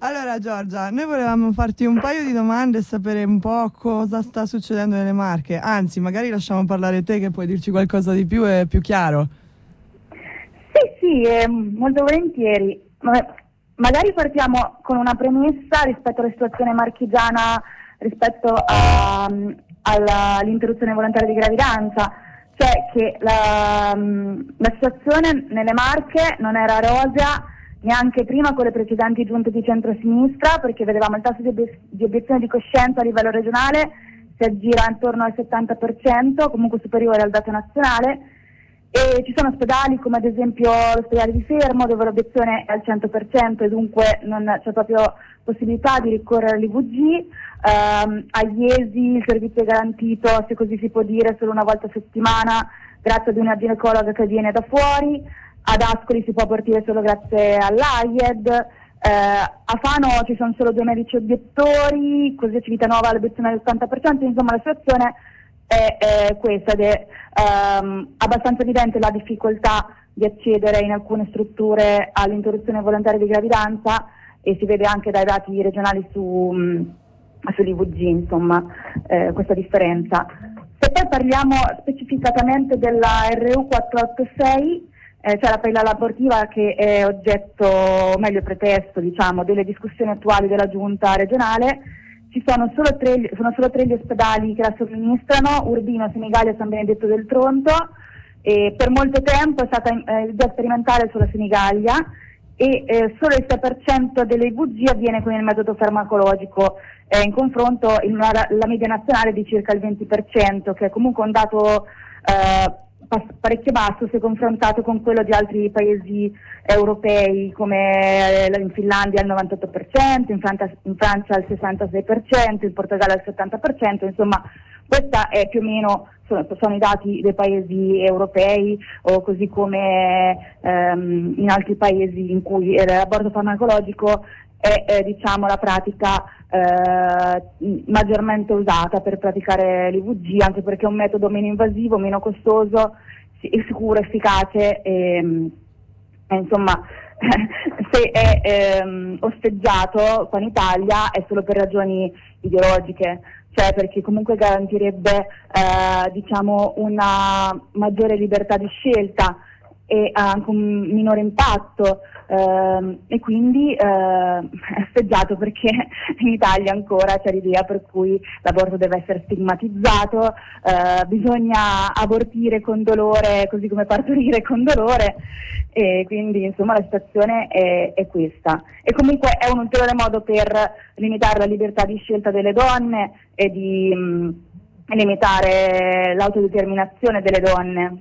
Allora Giorgia, noi volevamo farti un paio di domande e sapere un po' cosa sta succedendo nelle Marche. Anzi, magari lasciamo parlare te che puoi dirci qualcosa di più e più chiaro. Sì, molto volentieri. Magari partiamo con una premessa rispetto alla situazione marchigiana, rispetto all'interruzione volontaria di gravidanza, cioè che la situazione nelle Marche non era rosea neanche prima con le precedenti giunte di centrosinistra, perché vedevamo il tasso di obiezione di coscienza a livello regionale si aggira intorno al 70%, comunque superiore al dato nazionale. E ci sono ospedali come ad esempio l'ospedale di Fermo dove l'obiezione è al 100% e dunque non c'è proprio possibilità di ricorrere all'IVG. A Iesi il servizio è garantito, se così si può dire, solo una volta a settimana grazie ad una ginecologa che viene da fuori. Ad Ascoli si può partire solo grazie all'AIED. A Fano ci sono solo 2 medici obiettori, così a Civitanova l'obiezione è all'80%, insomma la situazione è questa ed è abbastanza evidente la difficoltà di accedere in alcune strutture all'interruzione volontaria di gravidanza e si vede anche dai dati regionali sull'IVG, insomma, questa differenza. Se poi parliamo specificatamente della RU 486, cioè la pillole abortiva che è oggetto, o meglio pretesto, diciamo, delle discussioni attuali della giunta regionale, sono solo 3 gli ospedali che la somministrano: Urbino, Senigallia e San Benedetto del Tronto, e per molto tempo è stata già sperimentale sulla Senigallia e solo il 6% delle IVG avviene con il metodo farmacologico, in confronto la media nazionale è di circa il 20%, che è comunque un dato parecchio basso se confrontato con quello di altri paesi europei come in Finlandia al 98%, in Francia al 66%, in Portogallo al 70%, insomma questa è più o meno sono i dati dei paesi europei, o così come in altri paesi in cui l'aborto farmacologico è diciamo la pratica maggiormente usata per praticare l'IVG, anche perché è un metodo meno invasivo, meno costoso, sicuro, efficace e insomma se è osteggiato qua in Italia è solo per ragioni ideologiche, cioè perché comunque garantirebbe diciamo una maggiore libertà di scelta e anche un minore impatto e quindi è osteggiato perché in Italia ancora c'è l'idea per cui l'aborto deve essere stigmatizzato, bisogna abortire con dolore così come partorire con dolore, e quindi insomma la situazione è questa. E comunque è un ulteriore modo per limitare la libertà di scelta delle donne e di limitare l'autodeterminazione delle donne.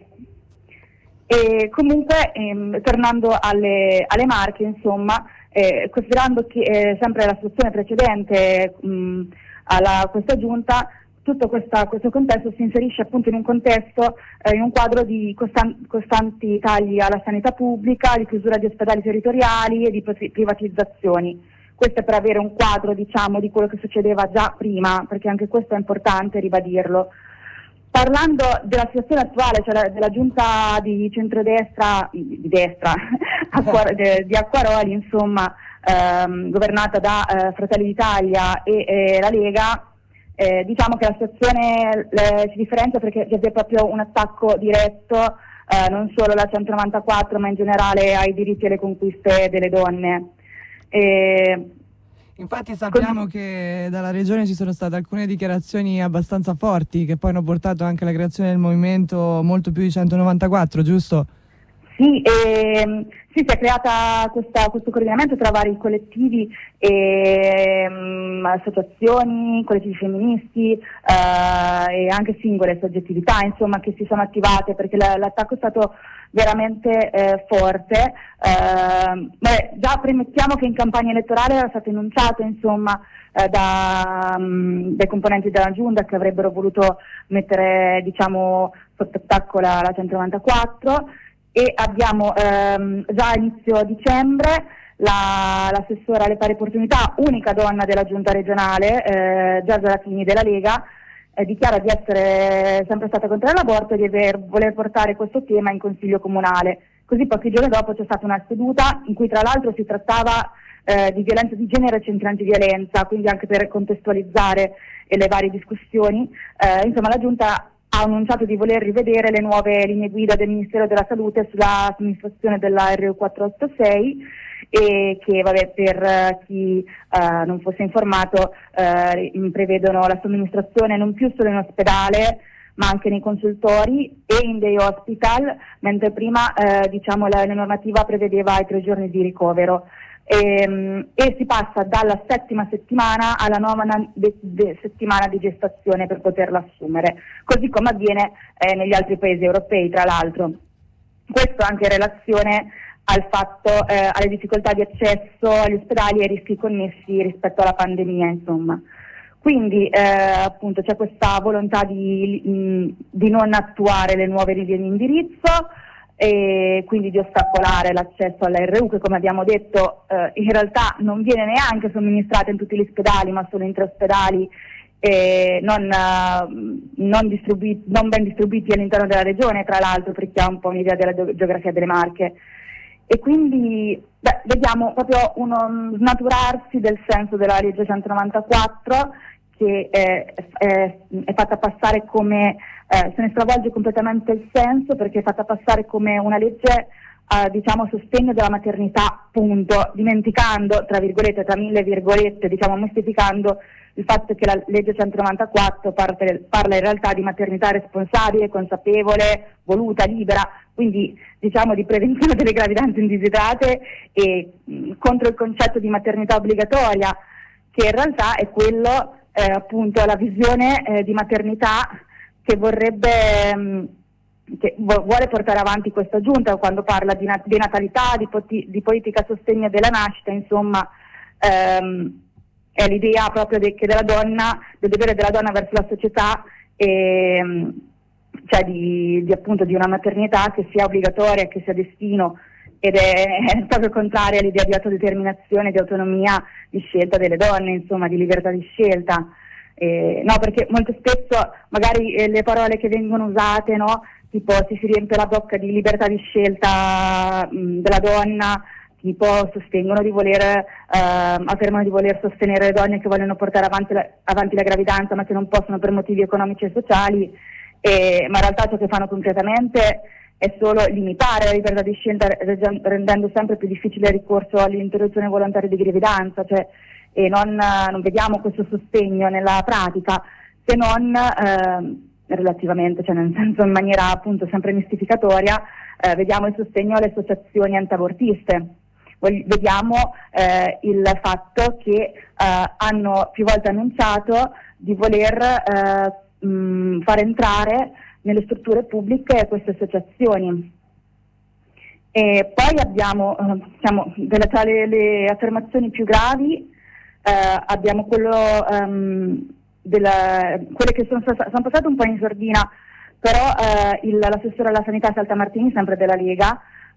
E comunque tornando alle Marche, insomma, considerando che sempre la situazione precedente a questa giunta, tutto questo contesto si inserisce appunto in un contesto, in un quadro di costanti tagli alla sanità pubblica, di chiusura di ospedali territoriali e di privatizzazioni. Questo è per avere un quadro, diciamo, di quello che succedeva già prima, perché anche questo è importante ribadirlo. Parlando della situazione attuale, cioè della giunta di centrodestra, di destra, di Acquaroli, insomma, governata da Fratelli d'Italia e la Lega, diciamo che la situazione si differenzia perché c'è proprio un attacco diretto, non solo alla 194 ma in generale ai diritti e alle conquiste delle donne. Infatti sappiamo che dalla regione ci sono state alcune dichiarazioni abbastanza forti che poi hanno portato anche alla creazione del movimento Molto più di 194, giusto? Sì, si è creata questo coordinamento tra vari collettivi e associazioni, collettivi femministi e anche singole soggettività, insomma, che si sono attivate perché l'attacco è stato veramente forte. Già premettiamo che in campagna elettorale era stato enunciato, insomma, dai componenti della giunta che avrebbero voluto mettere, diciamo, sotto attacco la 194. E abbiamo già a inizio dicembre l'assessora alle pari opportunità, unica donna della giunta regionale, Giorgia Latini della Lega, dichiara di essere sempre stata contro l'aborto e di voler portare questo tema in consiglio comunale. Così pochi giorni dopo c'è stata una seduta in cui tra l'altro si trattava di violenza di genere e centri antiviolenza, quindi anche per contestualizzare le varie discussioni. Insomma, la Giunta ha annunciato di voler rivedere le nuove linee guida del Ministero della Salute sulla somministrazione della RU486 e che, per chi non fosse informato, prevedono la somministrazione non più solo in ospedale ma anche nei consultori e in day hospital, mentre prima la normativa prevedeva i 3 giorni di ricovero. E si passa dalla 7ª settimana alla 9ª settimana di gestazione per poterla assumere, così come avviene negli altri paesi europei, tra l'altro. Questo anche in relazione al fatto, alle difficoltà di accesso agli ospedali e ai rischi connessi rispetto alla pandemia, insomma. Quindi appunto c'è questa volontà di non attuare le nuove linee di indirizzo e quindi di ostacolare l'accesso alla RU, che, come abbiamo detto, in realtà non viene neanche somministrata in tutti gli ospedali, ma solo in 3 ospedali non ben distribuiti all'interno della regione, tra l'altro, per chi ha un po' un'idea della geografia delle Marche. E quindi vediamo proprio uno snaturarsi del senso della legge 194, che è fatta passare come, se ne stravolge completamente il senso, perché è fatta passare come una legge a sostegno della maternità, punto, dimenticando, tra virgolette, tra mille virgolette, mistificando il fatto che la legge 194 parla in realtà di maternità responsabile, consapevole, voluta, libera, quindi di prevenzione delle gravidanze indesiderate e contro il concetto di maternità obbligatoria, che in realtà è quello, appunto, la visione di maternità che che vuole portare avanti questa Giunta quando parla di natalità, di politica a sostegno della nascita, insomma. È l'idea proprio del dovere della donna verso la società, cioè di una maternità che sia obbligatoria, che sia destino, ed è proprio contraria all'idea di autodeterminazione, di autonomia di scelta delle donne, insomma, di libertà di scelta. No, perché molto spesso magari le parole che vengono usate, no, tipo si riempie la bocca di libertà di scelta della donna, tipo sostengono di voler, affermano di voler sostenere le donne che vogliono portare avanti la gravidanza ma che non possono per motivi economici e sociali, ma in realtà ciò che fanno concretamente è solo limitare la libertà di scelta, rendendo sempre più difficile il ricorso all'interruzione volontaria di gravidanza, e non vediamo questo sostegno nella pratica, se non relativamente, nel senso, in maniera appunto sempre mistificatoria, vediamo il sostegno alle associazioni antiabortiste. Vediamo il fatto che hanno più volte annunciato di voler far entrare nelle strutture pubbliche queste associazioni. E poi abbiamo, tra le affermazioni più gravi, abbiamo quelle che sono passate un po' in sordina, però l'assessore alla sanità Saltamartini, sempre della Lega,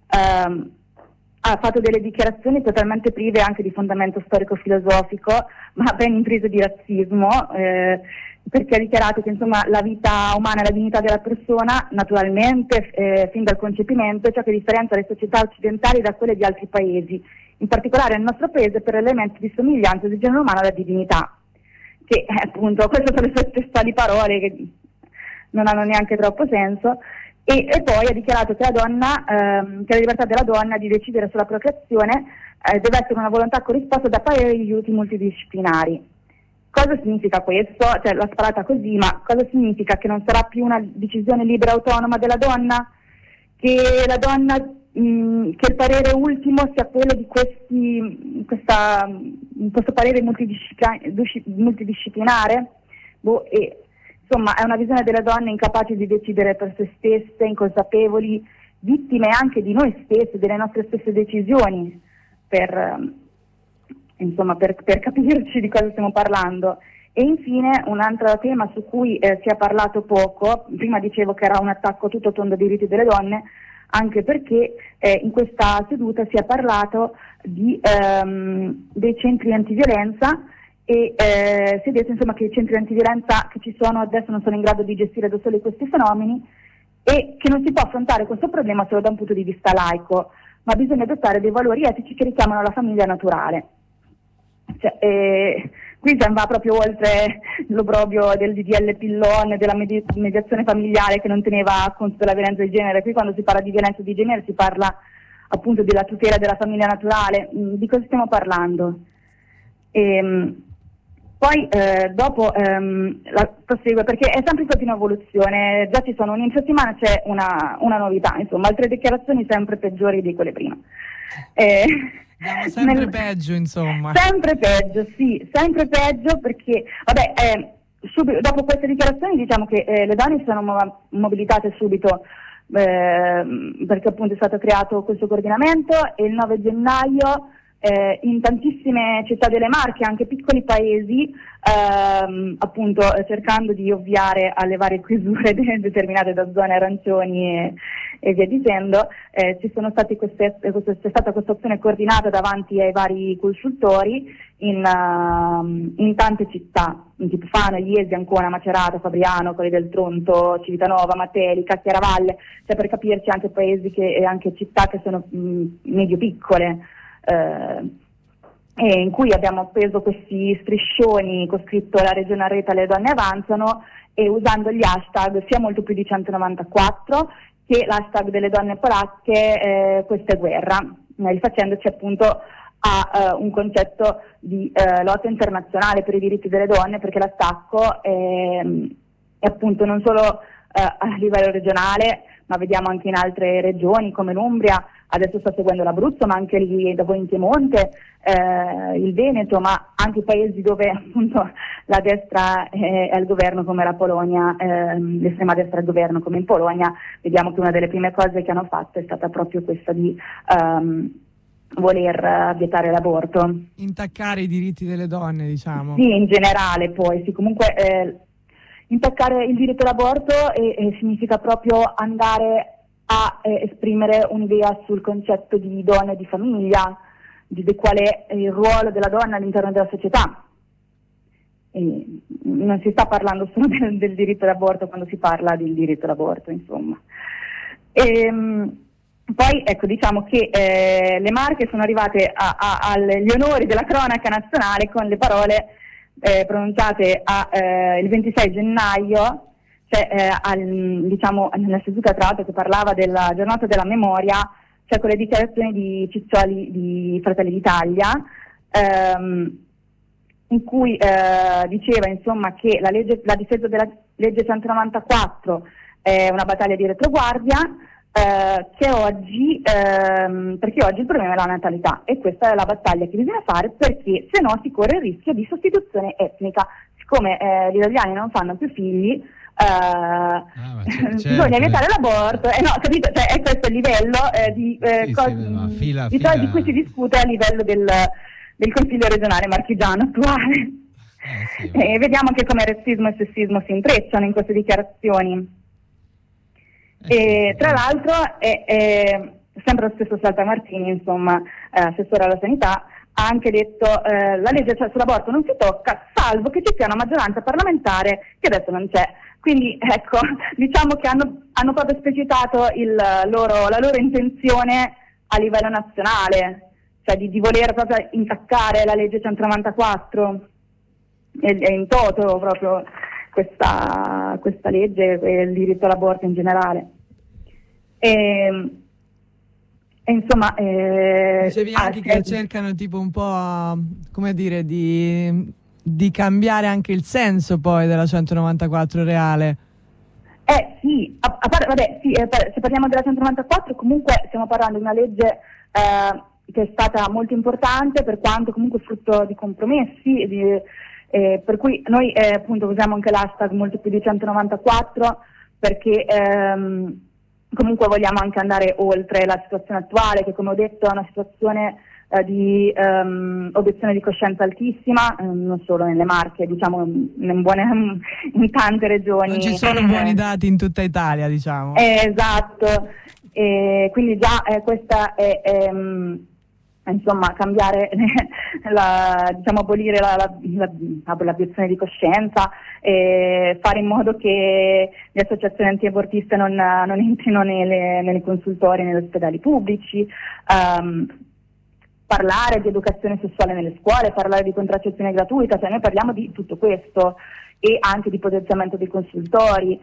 ha fatto delle dichiarazioni totalmente prive anche di fondamento storico-filosofico, ma ben intrise di razzismo, perché ha dichiarato che, insomma, la vita umana e la dignità della persona, naturalmente, fin dal concepimento, è ciò che differenzia le società occidentali da quelle di altri paesi, in particolare nel nostro paese per elementi di somiglianza del genere umano alla divinità. Che appunto, queste sono le sue testuali parole, che non hanno neanche troppo senso. E poi ha dichiarato che che la libertà della donna di decidere sulla procreazione deve essere una volontà corrisposta da pareri di aiuti multidisciplinari. Cosa significa questo? L'ha sparata così, ma cosa significa? Che non sarà più una decisione libera e autonoma della donna? Che la donna, che il parere ultimo sia quello di questo parere multidisciplinare? Insomma, è una visione delle donne incapaci di decidere per se stesse, inconsapevoli, vittime anche di noi stessi, delle nostre stesse decisioni, per capirci di cosa stiamo parlando. E infine un altro tema su cui si è parlato poco, prima dicevo che era un attacco a tutto tondo ai diritti delle donne, anche perché in questa seduta si è parlato dei centri antiviolenza, e si è detto, insomma, che i centri antiviolenza che ci sono adesso non sono in grado di gestire da soli questi fenomeni e che non si può affrontare questo problema solo da un punto di vista laico. ma bisogna adottare dei valori etici che richiamano la famiglia naturale. Cioè, qui va proprio oltre l'obbrobrio del DDL Pillon, della mediazione familiare che non teneva conto della violenza di genere. Qui quando si parla di violenza di genere si parla appunto della tutela della famiglia naturale. Di cosa stiamo parlando? Poi dopo prosegue, perché è sempre stata in evoluzione, già ci sono, in settimana c'è una novità, insomma, altre dichiarazioni sempre peggiori di quelle prima. Andiamo sempre peggio, insomma. Sempre peggio, sì, sempre peggio, perché, subito, dopo queste dichiarazioni diciamo che le donne si sono mobilitate subito, perché appunto è stato creato questo coordinamento, e il 9 gennaio in tantissime città delle Marche, anche piccoli paesi, appunto cercando di ovviare alle varie chiusure determinate da zone arancioni e via dicendo, c'è stata questa azione coordinata davanti ai vari consultori in tante città, tipo Fano, Iesi, Ancona, Macerata, Fabriano, Colli del Tronto, Civitanova, Matelica, Chiaravalle, cioè per capirci anche paesi e anche città che sono medio piccole, e in cui abbiamo appeso questi striscioni con scritto "La regione arreta, le donne avanzano", e usando gli hashtag sia molto più di 194 che l'hashtag delle donne polacche "questa è guerra", rifacendoci appunto a un concetto di lotta internazionale per i diritti delle donne, perché l'attacco è appunto non solo a livello regionale, ma vediamo anche in altre regioni come l'Umbria, adesso sta seguendo l'Abruzzo, ma anche lì da voi in Piemonte, il Veneto, ma anche paesi dove appunto la destra è al governo come la Polonia, l'estrema destra al governo come in Polonia. Vediamo che una delle prime cose che hanno fatto è stata proprio questa di voler vietare l'aborto. Intaccare i diritti delle donne, diciamo. Sì, in generale poi, sì, comunque intaccare il diritto all'aborto significa proprio andare a esprimere un'idea sul concetto di donna e di famiglia, di qual è il ruolo della donna all'interno della società. E non si sta parlando solo del diritto all'aborto quando si parla del diritto all'aborto, insomma. Poi ecco, diciamo che le Marche sono arrivate agli onori della cronaca nazionale con le parole pronunciate il 26 gennaio, cioè diciamo nella seduta tra l'altro che parlava della giornata della memoria, cioè con le dichiarazioni di Ciccioli di Fratelli d'Italia, in cui diceva insomma che la difesa della legge 194 è una battaglia di retroguardia, che oggi, perché oggi il problema è la natalità, e questa è la battaglia che bisogna fare, perché se no si corre il rischio di sostituzione etnica. Siccome gli italiani non fanno più figli, bisogna vietare l'aborto, no, capito? Cioè, è questo il livello di cui si discute a livello del Consiglio regionale marchigiano attuale. E vediamo anche come razzismo e sessismo si intrecciano in queste dichiarazioni. E tra l'altro sempre lo stesso Saltamartini, insomma, assessore alla sanità, ha anche detto la legge sull'aborto non si tocca, salvo che ci sia una maggioranza parlamentare che adesso non c'è. Quindi ecco, diciamo che hanno proprio esplicitato la loro intenzione a livello nazionale, cioè di voler proprio intaccare la legge 194 e in toto proprio questa legge e il diritto all'aborto in generale. Insomma, dicevi anche che cercano tipo un po', come dire, di cambiare anche il senso poi della 194 reale. Sì, se parliamo della 194 comunque stiamo parlando di una legge che è stata molto importante, per quanto comunque frutto di compromessi, per cui noi appunto usiamo anche l'hashtag molto più di 194, perché comunque vogliamo anche andare oltre la situazione attuale, che come ho detto è una situazione di obiezione di coscienza altissima, non solo nelle Marche, diciamo in tante regioni. Non ci sono buoni dati in tutta Italia, diciamo. Esatto, quindi già questa insomma cambiare, diciamo abolire l'abiezione di coscienza, e fare in modo che le associazioni antiabortiste non entrino nei consultori, negli ospedali pubblici, parlare di educazione sessuale nelle scuole, parlare di contraccezione gratuita, cioè noi parliamo di tutto questo, e anche di potenziamento dei consultori,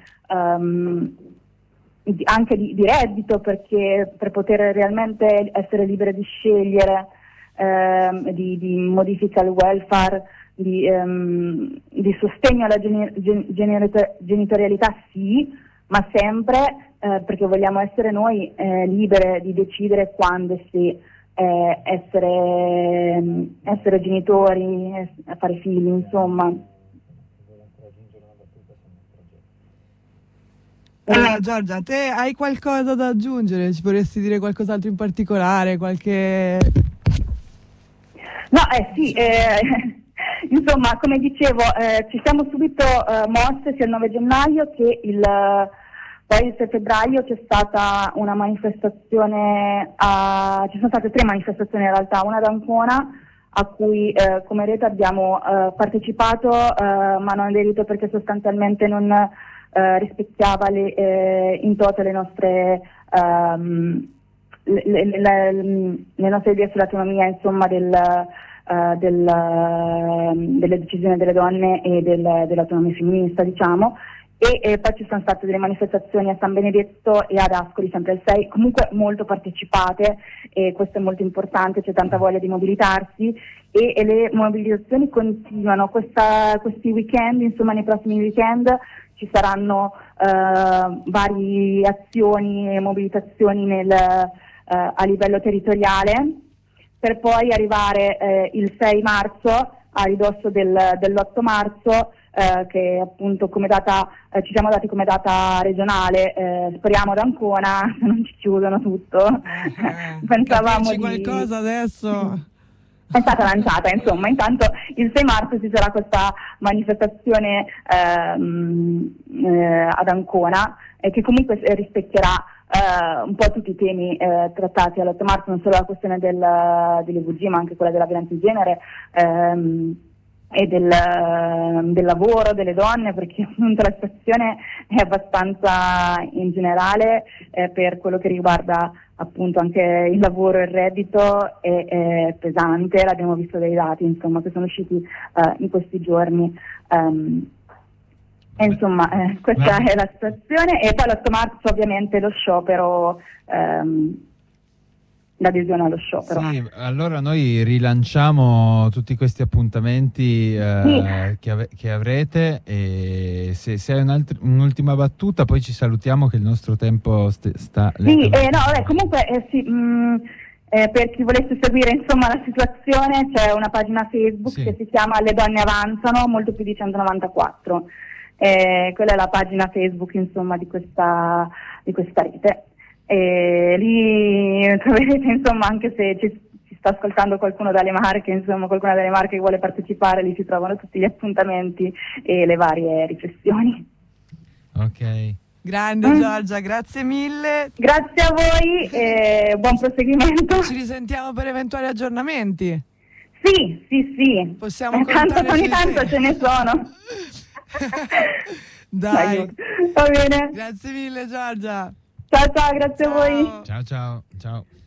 anche di reddito, perché per poter realmente essere libere di scegliere, di modifica al welfare, di sostegno alla genitorialità sì, ma sempre perché vogliamo essere noi libere di decidere quando e se essere genitori, fare figli, insomma. Giorgia, te hai qualcosa da aggiungere? Ci vorresti dire qualcos'altro in particolare? Qualche... No, sì, insomma, come dicevo, ci siamo subito mosse sia il 9 gennaio che poi il 6 febbraio c'è stata una manifestazione, ci sono state 3 manifestazioni in realtà, una ad Ancona, a cui come rete abbiamo partecipato, ma non aderito perché sostanzialmente non rispecchiava in toto le nostre idee sull'autonomia, insomma, delle decisioni delle donne e dell'autonomia femminista, diciamo. E poi ci sono state delle manifestazioni a San Benedetto e ad Ascoli, sempre il 6, comunque molto partecipate, e questo è molto importante, c'è tanta voglia di mobilitarsi, e le mobilitazioni continuano. Questi weekend, insomma nei prossimi weekend ci saranno varie azioni e mobilitazioni a livello territoriale, per poi arrivare il 6 marzo, a ridosso dell'8 marzo, che appunto come data ci siamo dati come data regionale, speriamo ad Ancona, se non ci chiudono tutto. Pensavamo qualcosa adesso. È stata lanciata, insomma. Intanto il 6 marzo ci sarà questa manifestazione ad Ancona, che comunque rispecchierà un po' tutti i temi trattati all'8 marzo, non solo la questione dell'EVG, ma anche quella della violenza di genere, e del lavoro delle donne, perché appunto la situazione è abbastanza in generale, per quello che riguarda appunto anche il lavoro e il reddito è pesante, l'abbiamo visto dai dati, insomma, che sono usciti in questi giorni. E insomma, questa è la situazione. E poi l'8 marzo ovviamente lo sciopero, l'adesione allo sciopero. Sì, allora noi rilanciamo tutti questi appuntamenti che avrete, e se hai un'ultima battuta poi ci salutiamo, che il nostro tempo sta... Sì, comunque per chi volesse seguire insomma la situazione, c'è una pagina Facebook che si chiama Le Donne Avanzano, molto più di 194. Quella è la pagina Facebook, insomma, di questa rete. E lì troverete, insomma, anche se ci sta ascoltando qualcuno dalle Marche, insomma, qualcuna dalle Marche che vuole partecipare, lì si trovano tutti gli appuntamenti e le varie riflessioni. Ok. Grande Giorgia, grazie mille. Grazie a voi e buon proseguimento. Ci risentiamo per eventuali aggiornamenti. Sì. Possiamo ogni tanto ce ne sono. Dai. Va bene. Grazie mille Giorgia. Ciao, grazie a voi. Ciao.